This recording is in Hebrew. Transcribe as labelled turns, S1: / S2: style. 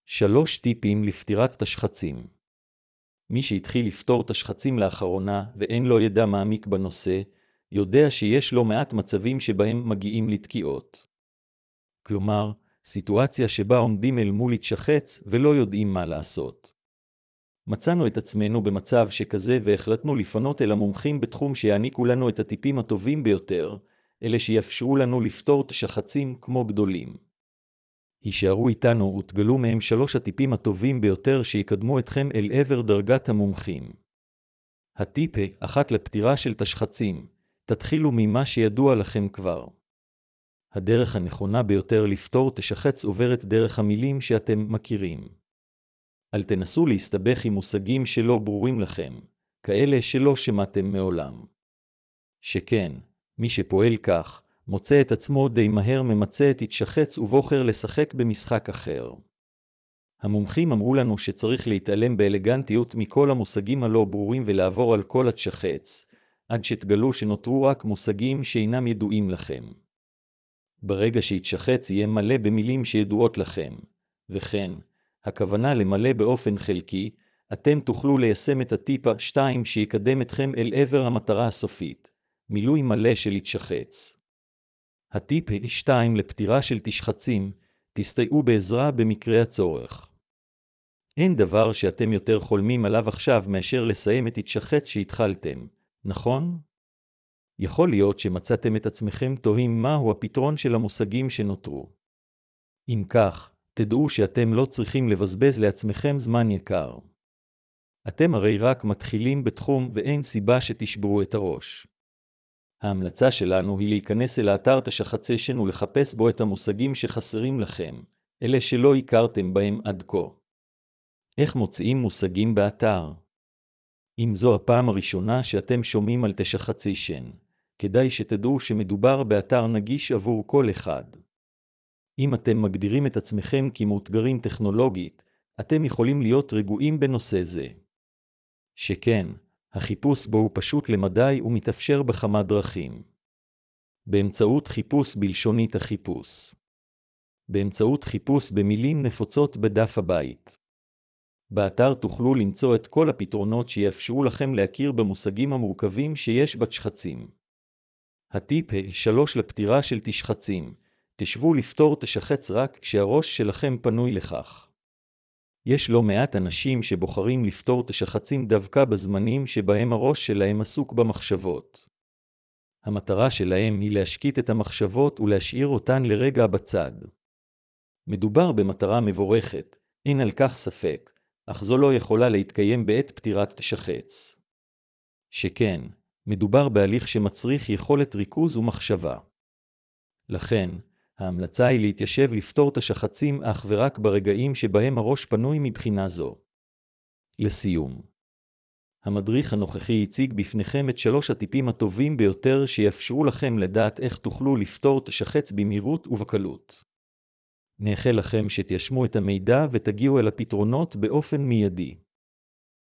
S1: 3 טיפים לפתירת תשחצים. מי שהתחיל לפתור תשחצים לאחרונה ואין לו ידע מעמיק בנושא, יודע שיש לא מעט מצבים שבהם מגיעים לתקיעות. כלומר, סיטואציה שבה עומדים אל מול התשחץ ולא יודעים מה לעשות. מצאנו את עצמנו במצב שכזה והחלטנו לפנות אל המומחים בתחום שיעניקו לנו את הטיפים הטובים ביותר, אלה שיאפשרו לנו לפתור תשחצים כמו גדולים. הישארו איתנו ותגלו מהם 3 הטיפים הטובים ביותר שיקדמו אתכם אל עבר דרגת המומחים. הטיפ 1 לפתירה של תשחצים, תתחילו ממה שידוע לכם כבר. הדרך הנכונה ביותר לפתור תשחץ עוברת דרך המילים שאתם מכירים. אל תנסו להסתבך עם מושגים שלא ברורים לכם, כאלה שלא שמעתם מעולם. שכן, מי שפועל כך, מוצא את עצמו די מהר ממצא את התשחץ ובוחר לשחק במשחק אחר. המומחים אמרו לנו שצריך להתעלם באלגנטיות מכל המושגים הלא ברורים ולעבור על כל התשחץ, עד שתגלו שנותרו רק מושגים שאינם ידועים לכם. ברגע שהתשחץ יהיה מלא במילים שידועות לכם, וכן, הכוונה למלא באופן חלקי, אתם תוכלו ליישם את הטיפ 2 שיקדם אתכם אל עבר המטרה הסופית, מילוי מלא של התשחץ. הטיפ 2 לפתירה של תשחצים, תסתייעו בעזרה במקרה הצורך. אין דבר שאתם יותר חולמים עליו עכשיו מאשר לסיים את התשחץ שהתחלתם, נכון? יכול להיות שמצאתם את עצמכם תוהים מהו הפתרון של המושגים שנותרו. אם כך, תדעו שאתם לא צריכים לבזבז לעצמכם זמן יקר. אתם הרי רק מתחילים בתחום ואין סיבה שתשברו את הראש. ההמלצה שלנו היא להיכנס אל האתר תשחציישן ולחפש בו את המושגים שחסרים לכם, אלה שלא הכרתם בהם עד כה. איך מוצאים מושגים באתר? אם זו הפעם הראשונה שאתם שומעים על תשחציישן, כדאי שתדעו שמדובר באתר נגיש עבור כל אחד. אם אתם מגדירים את עצמכם כמאותגרים טכנולוגית, אתם יכולים להיות רגועים בנושא זה. שכן, החיפוש בו הוא פשוט למדי ומתאפשר בכמה דרכים. באמצעות חיפוש בלשונית החיפוש. באמצעות חיפוש במילים נפוצות בדף הבית. באתר תוכלו למצוא את כל הפתרונות שיאפשרו לכם להכיר במושגים המורכבים שיש בתשחצים. הטיפ 3 לפתירה של תשחצים, תשבו לפתור תשחץ רק כשהראש שלכם פנוי לכך. יש לא מעט אנשים שבוחרים לפתור תשחצים דווקא בזמנים שבהם הראש שלהם עסוק במחשבות. המטרה שלהם היא להשקיט את המחשבות ולהשאיר אותן לרגע בצד. מדובר במטרה מבורכת, אין על כך ספק, אך זו לא יכולה להתקיים בעת פתירת תשחץ. שכן, מדובר בהליך שמצריך יכולת ריכוז ומחשבה. לכן, ההמלצה היא להתיישב לפתור תשחצים אך ורק ברגעים שבהם הראש פנוי מבחינה זו. לסיום, המדריך הנוכחי הציג בפניכם את 3 הטיפים הטובים ביותר שיאפשרו לכם לדעת איך תוכלו לפתור תשחץ במהירות ובקלות. נאחל לכם שתיישמו את המידע ותגיעו אל הפתרונות באופן מיידי.